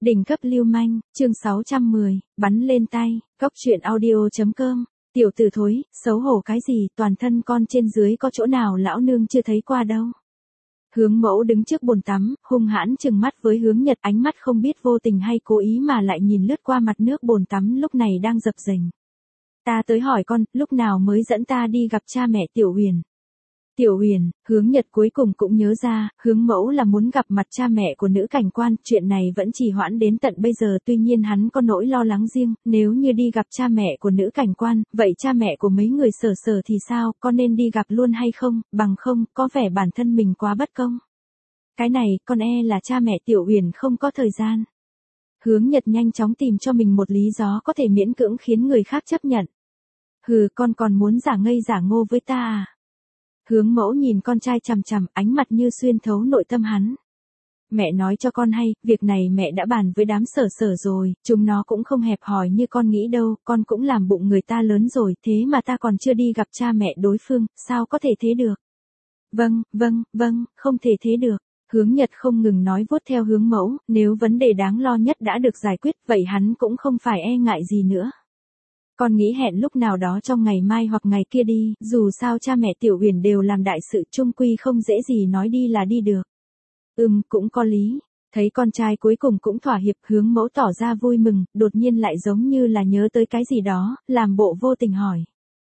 Đỉnh cấp lưu manh, chương 610, bắn lên tay, Cóc truyện audio.com. Tiểu tử thối, xấu hổ cái gì, toàn thân con trên dưới có chỗ nào lão nương chưa thấy qua đâu. Hướng Mẫu đứng trước bồn tắm, hung hãn trừng mắt với Hướng Nhật, ánh mắt không biết vô tình hay cố ý mà lại nhìn lướt qua mặt nước bồn tắm lúc này đang dập dềnh. Ta tới hỏi con, lúc nào mới dẫn ta đi gặp cha mẹ Tiểu Huyền. Tiểu Huyền, Hướng Nhật cuối cùng cũng nhớ ra, Hướng Mẫu là muốn gặp mặt cha mẹ của nữ cảnh quan, chuyện này vẫn trì hoãn đến tận bây giờ, tuy nhiên hắn có nỗi lo lắng riêng, nếu như đi gặp cha mẹ của nữ cảnh quan, vậy cha mẹ của mấy người Sở Sở thì sao, có nên đi gặp luôn hay không, bằng không, có vẻ bản thân mình quá bất công. Cái này, con là cha mẹ Tiểu Huyền không có thời gian. Hướng Nhật nhanh chóng tìm cho mình một lý do có thể miễn cưỡng khiến người khác chấp nhận. Hừ, con còn muốn giả ngây giả ngô với ta à? Hướng Mẫu nhìn con trai chằm chằm, ánh mặt như xuyên thấu nội tâm hắn. Mẹ nói cho con hay, việc này mẹ đã bàn với đám Sở Sở rồi, chúng nó cũng không hẹp hòi như con nghĩ đâu, con cũng làm bụng người ta lớn rồi, thế mà ta còn chưa đi gặp cha mẹ đối phương, sao có thể thế được? Vâng, không thể thế được. Hướng Nhật không ngừng nói vuốt theo Hướng Mẫu, nếu vấn đề đáng lo nhất đã được giải quyết, vậy hắn cũng không phải e ngại gì nữa. Con nghĩ hẹn lúc nào đó trong ngày mai hoặc ngày kia đi, dù sao cha mẹ Tiểu Huyền đều làm đại sự, chung quy không dễ gì nói đi là đi được. Cũng có lý. Thấy con trai cuối cùng cũng thỏa hiệp, Hướng Mẫu tỏ ra vui mừng, đột nhiên lại giống như là nhớ tới cái gì đó, làm bộ vô tình hỏi.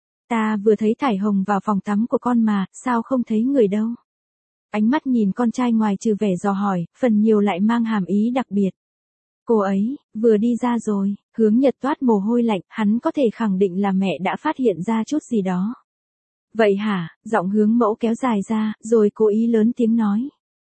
Ta vừa thấy Thải Hồng vào phòng tắm của con mà, sao không thấy người đâu? Ánh mắt nhìn con trai ngoài trừ vẻ dò hỏi, phần nhiều lại mang hàm ý đặc biệt. Cô ấy, vừa đi ra rồi. Hướng Nhật toát mồ hôi lạnh, hắn có thể khẳng định là mẹ đã phát hiện ra chút gì đó. Vậy hả, giọng Hướng Mẫu kéo dài ra, rồi cố ý lớn tiếng nói.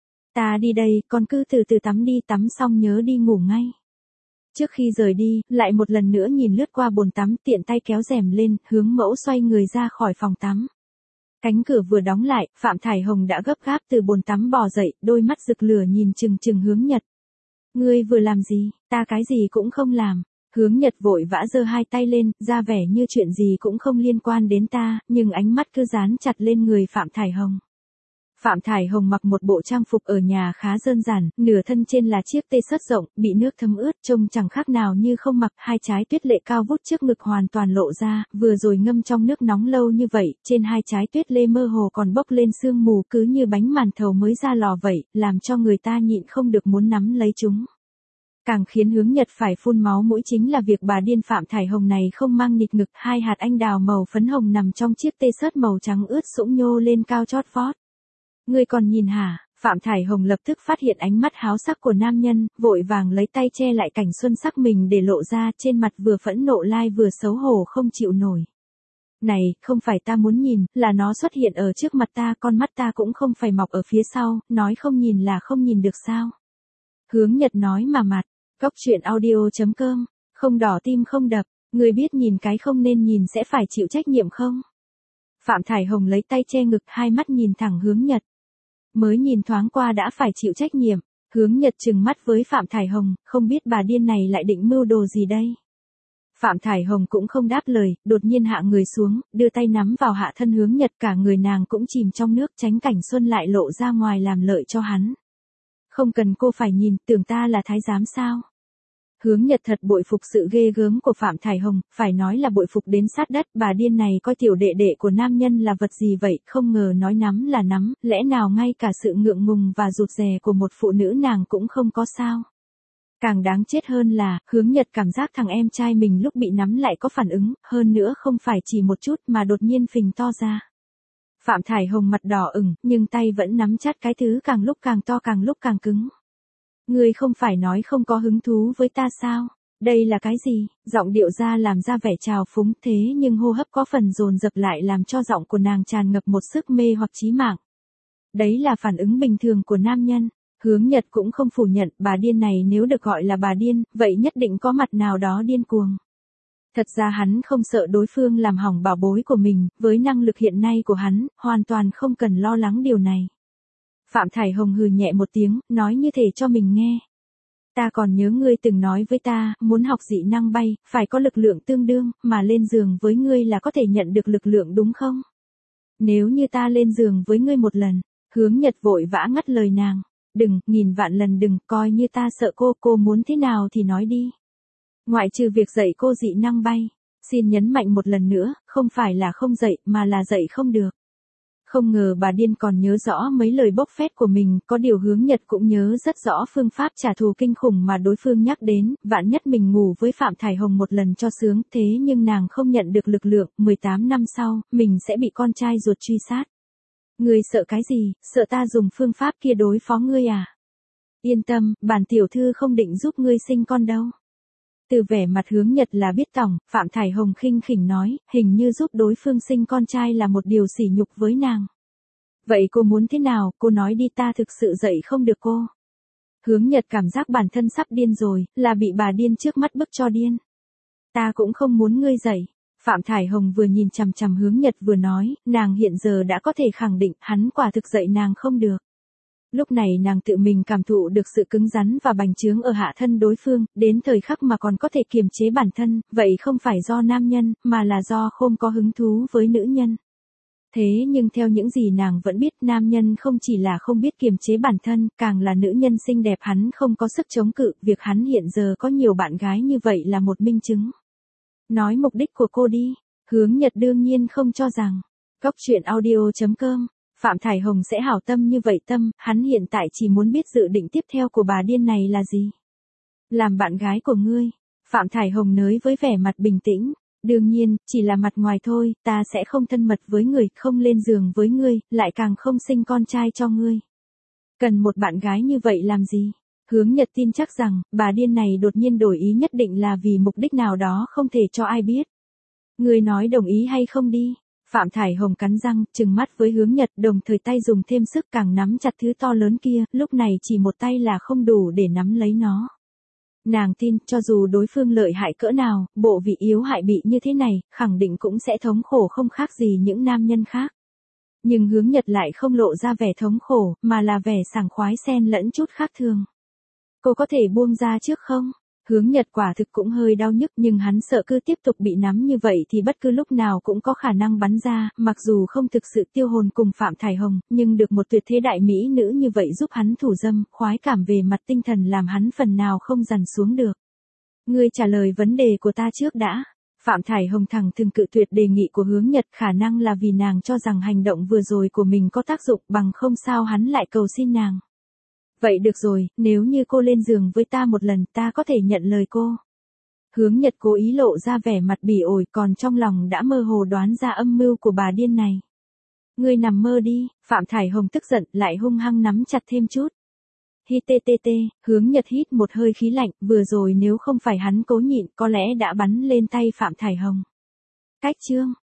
Ta đi đây, con cứ từ từ tắm đi, tắm xong nhớ đi ngủ ngay. Trước khi rời đi, lại một lần nữa nhìn lướt qua bồn tắm, tiện tay kéo rèm lên, Hướng Mẫu xoay người ra khỏi phòng tắm. Cánh cửa vừa đóng lại, Phạm Thải Hồng đã gấp gáp từ bồn tắm bò dậy, đôi mắt rực lửa nhìn chừng chừng Hướng Nhật. Ngươi vừa làm gì, ta cái gì cũng không làm. Hướng Nhật vội vã giơ hai tay lên, ra vẻ như chuyện gì cũng không liên quan đến ta, nhưng ánh mắt cứ dán chặt lên người Phạm Thải Hồng. Phạm Thải Hồng mặc một bộ trang phục ở nhà khá đơn giản, nửa thân trên là chiếc tê sớt rộng, bị nước thấm ướt, trông chẳng khác nào như không mặc, hai trái tuyết lệ cao vút trước ngực hoàn toàn lộ ra, vừa rồi ngâm trong nước nóng lâu như vậy, trên hai trái tuyết lê mơ hồ còn bốc lên sương mù cứ như bánh màn thầu mới ra lò vậy, làm cho người ta nhịn không được muốn nắm lấy chúng. Càng khiến Hướng Nhật phải phun máu mũi chính là việc bà điên Phạm Thải Hồng này không mang nịt ngực, hai hạt anh đào màu phấn hồng nằm trong chiếc tê sớt màu trắng ướt sũng nhô lên cao chót vót. Ngươi còn nhìn hả? Phạm Thải Hồng lập tức phát hiện ánh mắt háo sắc của nam nhân, vội vàng lấy tay che lại cảnh xuân sắc mình để lộ ra, trên mặt vừa phẫn nộ lai vừa xấu hổ không chịu nổi. Này, không phải ta muốn nhìn, là nó xuất hiện ở trước mặt ta, con mắt ta cũng không phải mọc ở phía sau, nói không nhìn là không nhìn được sao? Hướng Nhật nói mà mặt. Cóc truyện audio.com, không đỏ tim không đập, người biết nhìn cái không nên nhìn sẽ phải chịu trách nhiệm không? Phạm Thải Hồng lấy tay che ngực, hai mắt nhìn thẳng Hướng Nhật. Mới nhìn thoáng qua đã phải chịu trách nhiệm. Hướng Nhật trừng mắt với Phạm Thải Hồng, không biết bà điên này lại định mưu đồ gì đây? Phạm Thải Hồng cũng không đáp lời, đột nhiên hạ người xuống, đưa tay nắm vào hạ thân Hướng Nhật, cả người nàng cũng chìm trong nước, tránh cảnh xuân lại lộ ra ngoài làm lợi cho hắn. Không cần cô phải nhìn, tưởng ta là thái giám sao? Hướng Nhật thật bội phục sự ghê gớm của Phạm Thải Hồng, phải nói là bội phục đến sát đất, bà điên này coi tiểu đệ đệ của nam nhân là vật gì vậy, không ngờ nói nắm là nắm, lẽ nào ngay cả sự ngượng ngùng và rụt rè của một phụ nữ nàng cũng không có sao. Càng đáng chết hơn là, Hướng Nhật cảm giác thằng em trai mình lúc bị nắm lại có phản ứng, hơn nữa không phải chỉ một chút mà đột nhiên phình to ra. Phạm Thải Hồng mặt đỏ ửng, nhưng tay vẫn nắm chặt cái thứ càng lúc càng to càng lúc càng cứng. Ngươi không phải nói không có hứng thú với ta sao? Đây là cái gì? Giọng điệu ra làm ra vẻ trào phúng, thế nhưng hô hấp có phần dồn dập lại làm cho giọng của nàng tràn ngập một sức mê hoặc chí mạng. Đấy là phản ứng bình thường của nam nhân. Hướng Nhật cũng không phủ nhận, bà điên này nếu được gọi là bà điên, vậy nhất định có mặt nào đó điên cuồng. Thật ra hắn không sợ đối phương làm hỏng bảo bối của mình, với năng lực hiện nay của hắn, hoàn toàn không cần lo lắng điều này. Phạm Thải Hồng hừ nhẹ một tiếng, nói như thể cho mình nghe. Ta còn nhớ ngươi từng nói với ta, muốn học dị năng bay, phải có lực lượng tương đương, mà lên giường với ngươi là có thể nhận được lực lượng đúng không? Nếu như ta lên giường với ngươi một lần, Hướng Nhật vội vã ngắt lời nàng. đừng, nghìn vạn lần đừng, coi như ta sợ cô muốn thế nào thì nói đi. Ngoại trừ việc dạy cô dị năng bay, xin nhấn mạnh một lần nữa, không phải là không dạy mà là dạy không được. Không ngờ bà điên còn nhớ rõ mấy lời bốc phét của mình, có điều Hướng Nhật cũng nhớ rất rõ phương pháp trả thù kinh khủng mà đối phương nhắc đến, vạn nhất mình ngủ với Phạm Thải Hồng một lần cho sướng, thế nhưng nàng không nhận được lực lượng, 18 năm sau, mình sẽ bị con trai ruột truy sát. Ngươi sợ cái gì, sợ ta dùng phương pháp kia đối phó ngươi à? Yên tâm, bản tiểu thư không định giúp ngươi sinh con đâu. Từ vẻ mặt Hướng Nhật là biết tỏng, Phạm Thải Hồng khinh khỉnh nói, hình như giúp đối phương sinh con trai là một điều sỉ nhục với nàng. Vậy cô muốn thế nào, cô nói đi, ta thực sự dạy không được cô. Hướng Nhật cảm giác bản thân sắp điên rồi, là bị bà điên trước mắt bức cho điên. Ta cũng không muốn ngươi dạy. Phạm Thải Hồng vừa nhìn chằm chằm Hướng Nhật vừa nói, nàng hiện giờ đã có thể khẳng định hắn quả thực dạy nàng không được. Lúc này nàng tự mình cảm thụ được sự cứng rắn và bành trướng ở hạ thân đối phương, đến thời khắc mà còn có thể kiềm chế bản thân, vậy không phải do nam nhân, mà là do không có hứng thú với nữ nhân. Thế nhưng theo những gì nàng vẫn biết, nam nhân không chỉ là không biết kiềm chế bản thân, càng là nữ nhân xinh đẹp hắn không có sức chống cự, việc hắn hiện giờ có nhiều bạn gái như vậy là một minh chứng. Nói mục đích của cô đi. Hướng Nhật đương nhiên không cho rằng. Góc truyện audio.com, Phạm Thải Hồng sẽ hảo tâm như vậy tâm, hắn hiện tại chỉ muốn biết dự định tiếp theo của bà điên này là gì. Làm bạn gái của ngươi. Phạm Thải Hồng nới với vẻ mặt bình tĩnh. Đương nhiên, chỉ là mặt ngoài thôi, ta sẽ không thân mật với người, không lên giường với ngươi, lại càng không sinh con trai cho ngươi. Cần một bạn gái như vậy làm gì? Hướng Nhật tin chắc rằng, bà điên này đột nhiên đổi ý nhất định là vì mục đích nào đó không thể cho ai biết. Ngươi nói đồng ý hay không đi? Phạm Thải Hồng cắn răng, trừng mắt với Hướng Nhật, đồng thời tay dùng thêm sức càng nắm chặt thứ to lớn kia, lúc này chỉ một tay là không đủ để nắm lấy nó. Nàng tin, cho dù đối phương lợi hại cỡ nào, bộ vị yếu hại bị như thế này, khẳng định cũng sẽ thống khổ không khác gì những nam nhân khác. Nhưng Hướng Nhật lại không lộ ra vẻ thống khổ, mà là vẻ sảng khoái xen lẫn chút khác thường. Cô có thể buông ra trước không? Hướng Nhật quả thực cũng hơi đau nhức, nhưng hắn sợ cứ tiếp tục bị nắm như vậy thì bất cứ lúc nào cũng có khả năng bắn ra, mặc dù không thực sự tiêu hồn cùng Phạm Thải Hồng, nhưng được một tuyệt thế đại mỹ nữ như vậy giúp hắn thủ dâm, khoái cảm về mặt tinh thần làm hắn phần nào không dằn xuống được. Ngươi trả lời vấn đề của ta trước đã. Phạm Thải Hồng thẳng thừng cự tuyệt đề nghị của Hướng Nhật, khả năng là vì nàng cho rằng hành động vừa rồi của mình có tác dụng, bằng không sao hắn lại cầu xin nàng. Vậy được rồi, nếu như cô lên giường với ta một lần, ta có thể nhận lời cô. Hướng Nhật cố ý lộ ra vẻ mặt bỉ ổi, còn trong lòng đã mơ hồ đoán ra âm mưu của bà điên này. Ngươi nằm mơ đi. Phạm Thải Hồng tức giận, lại hung hăng nắm chặt thêm chút. Hướng Nhật hít một hơi khí lạnh, vừa rồi nếu không phải hắn cố nhịn, có lẽ đã bắn lên tay Phạm Thải Hồng. Cách chương.